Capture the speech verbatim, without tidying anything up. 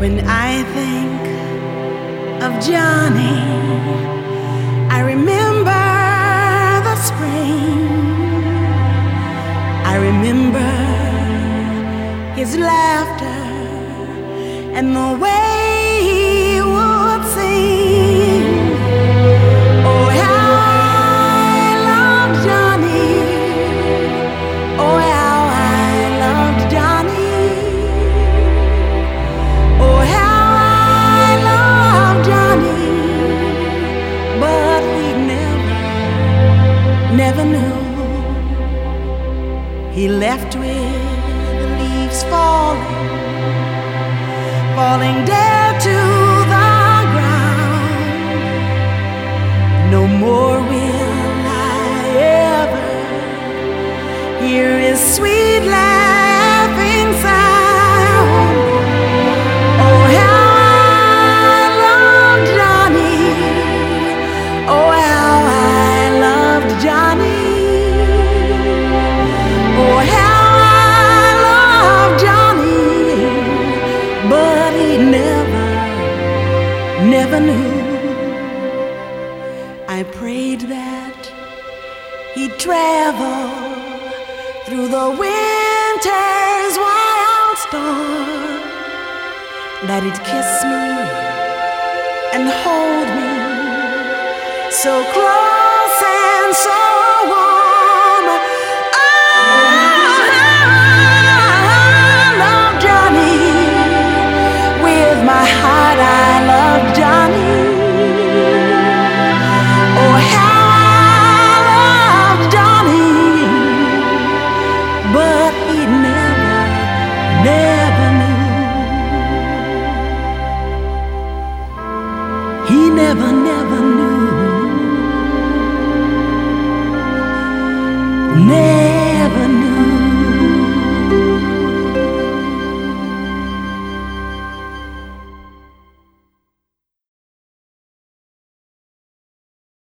When I think of Johnny, I remember the spring. I remember his laughter and the way he would sing. Oh, how I loved Johnny. Oh, how I loved Johnny. Oh, how I loved Johnny. But he never, never knew. He left with the leaves falling, falling dead to the ground. No more will I ever hear his sweet laughing sound. Oh, how I loved Johnny. Oh, how I loved Johnny. Oh, how I loved Johnny. But he never, never knew. I prayed that he'd travel through the winter's wild storm, that he'd kiss me and hold me so close and so warm. Oh, I love Johnny. With my heart I love Johnny. Oh, how I love Johnny. But he never, never knew. He never, never knew. Never